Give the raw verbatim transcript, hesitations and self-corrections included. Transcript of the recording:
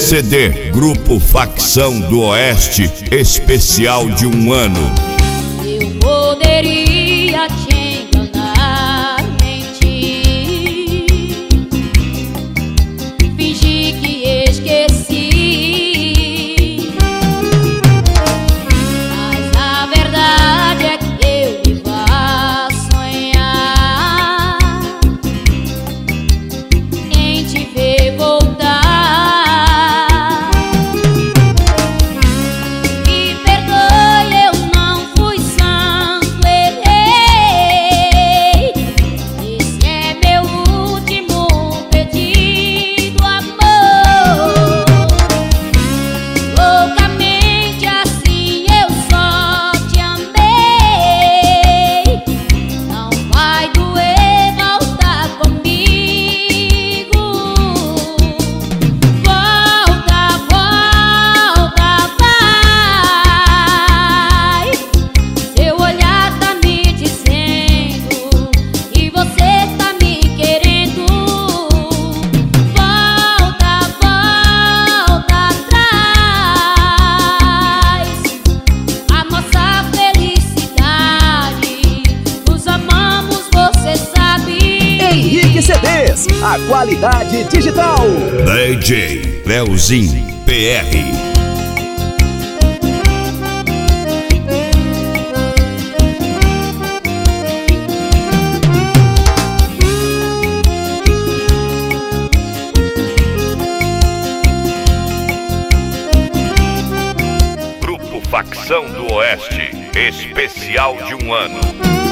C D, Grupo Facção do Oeste, especial de um ano. Eu poderia te enganar, mentir, fingir que esqueci, mas a verdade é que eu vivo a sonhar em te ver voltar. C Ds, a qualidade digital. D J Leozinho P R. Grupo Facção do Oeste, especial de um ano.